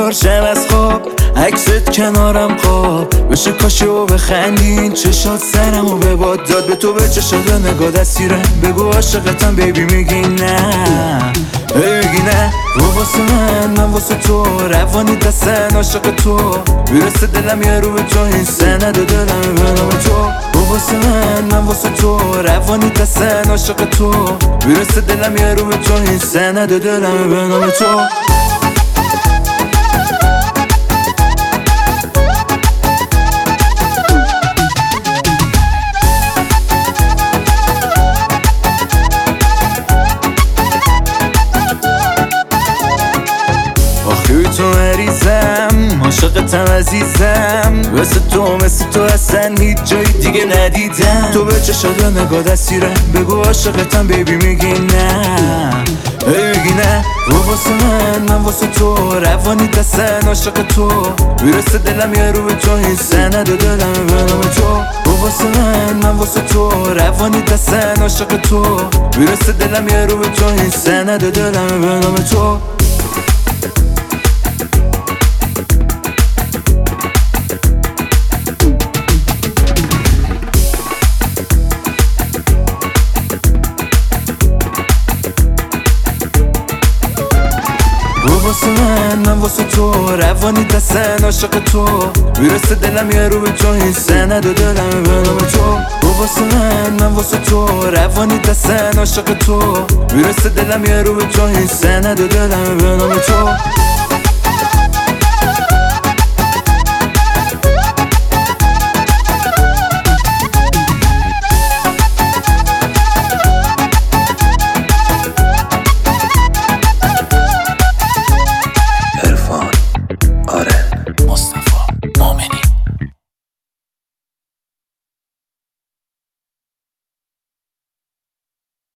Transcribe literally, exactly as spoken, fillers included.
بیدار شم از خواب، عکست کنارم خواب بشه کاشی و بخندین، چشات سرم و به باد داد به تو، به چشات نگاه دستیرم، بگو عاشقتم بیبی میگی نه، بگی نه. رو واسه من من واسه تو، روانی دستن عاشق تو، میرسه دلم یه رو به تو، این سند دلم به نام تو. رو واسه من من واسه تو، روانی دستن عاشق تو، میرسه دلم یه رو به تو، این سند دلم به نام تو. آخی تو مریضم، عاشقتم عزیزم، مثل تو مثل تو اصلا هیچ جای دیگه ندیدم. تو به چشات نگاه دستیرم، بگو عاشقتم بیبی میگی نه، بگی نه. رو واسه من من واسه تو، روانی دستن عاشق تو، میرسه دلم یه رو به تو، این سند دلم به نام تو. رو واسه من من واسه تو، روانی دستن عاشق تو، میرسه دلم یه رو به تو، این سند دلم به نام تو. رو واسه من من واسه تو، روانی دستن عاشق تو، میرسه دلم یه رو به تو، این سند دلم به نام تو. رو واسه من من واسه تو، روانی دستن عاشق تو، میرسه دلم یه رو به تو، این سند دلم به نام تو.